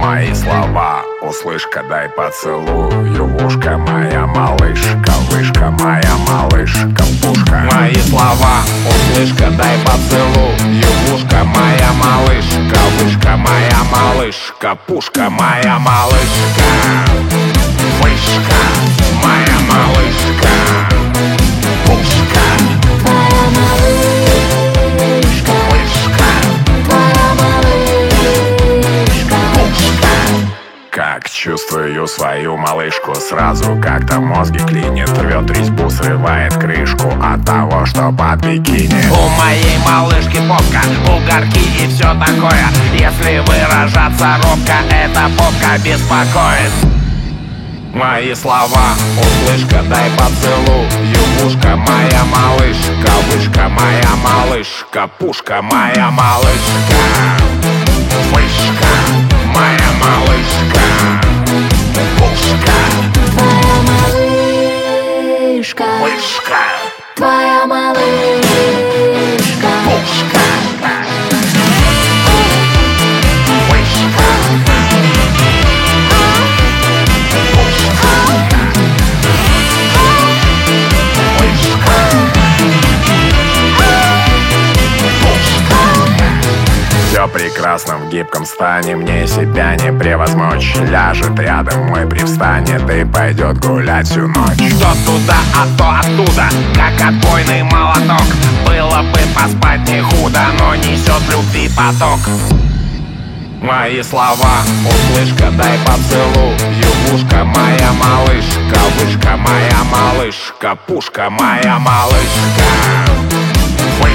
Мои слова услышь-ка, дай поцелую в ушко, моя малышка, вышка, моя малышка, пушка. Мои слова услышь-ка, дай поцелую в ушко, моя малышка, вышка, моя малышка, пушка, моя малышка, вышка, моя малышка, пушка. Твоя малышка, Вышка, твоя малышка. как чувствую свою малышку, сразу как-то мозги клинит, рвет резьбу, срывает крышку от того, что под бикини. У моей малышки попка, угорки и все такое. Если выражаться робко, эта попка беспокоит. Мои слова услышь-ка, дай поцелую в ушко, моя малышка, вышка, моя малышка, пушка, моя малышка, вышка, моя малышка, пушка, Твоя малышка, вышка, твоя малышка. пушка, вышка, все прекрасно в гибком стане, мне себя не превозмочь. Ляжет рядом мой, привстанет и пойдет гулять всю ночь. Что туда, а то оттуда, как отбойный молоток. Было бы поспать не худо, но несет любви поток. Мои слова услышь-ка, дай поцелую в ушко, моя малышка, вышка, моя малышка, пушка, моя малышка,